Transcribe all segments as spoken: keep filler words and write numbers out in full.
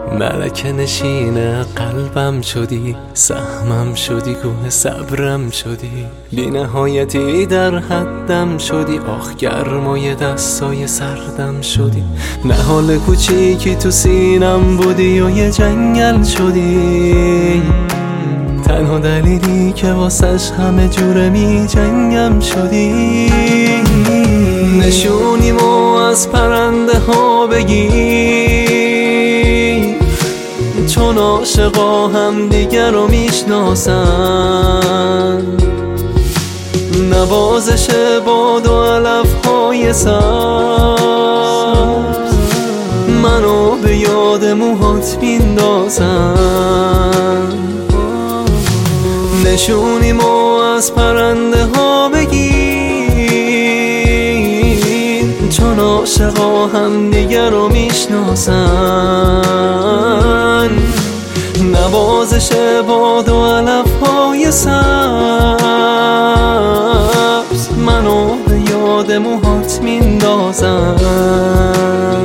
ملکه نشین قلبم شدی، سهمم شدی، کوه صبرم شدی، بی نهایتی در حدم شدی، آخ گرمای دستای سردم شدی. نهال کوچیکی تو سینم بودی و یه جنگل شدی، تنها دلیلی که واسش همه جوره می جنگم شدی. نشونیمو از پرنده ها بگیر، چون عاشقا هم دیگر رو میشناسن. نوازش باد و علف های سبز منو به یاد موهات میندازن. نشونیمو از پرنده ها بگیر، چون عاشقا هم دیگر رو میشناسن. نوازش باد و علف های سبز منو به یاد موهات میندازن.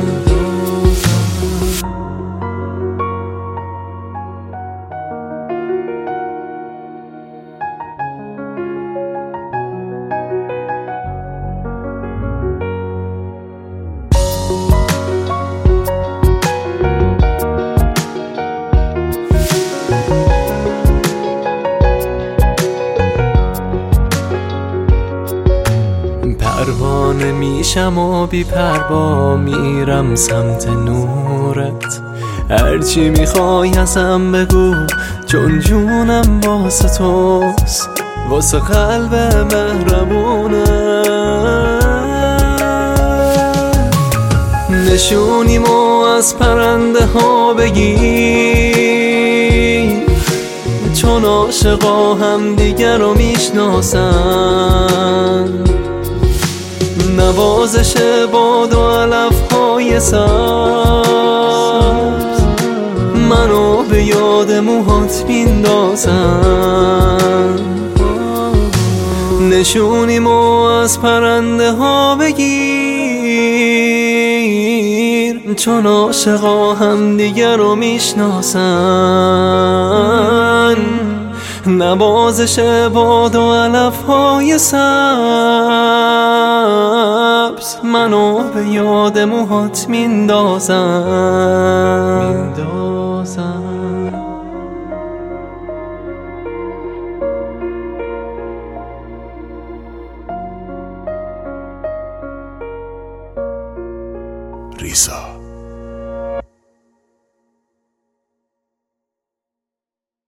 پروانه میشم و بی پروا میرم سمت نورت. هرچی میخوای ازم بگو، چون جونم واسه توست، واسه قلب مهربونه. نشونیمو از پرنده ها بگیر، چون عاشقا هم دیگر رو میشناسن. نوازش باد و علف های سبز منو به یاد موهات میندازن. نشونیمو از پرنده ها بگیر، چون عاشقا هم دیگر رو میشناسن. نوازش باد و علف های سبز منو به یاد موهات میندازن. ریسا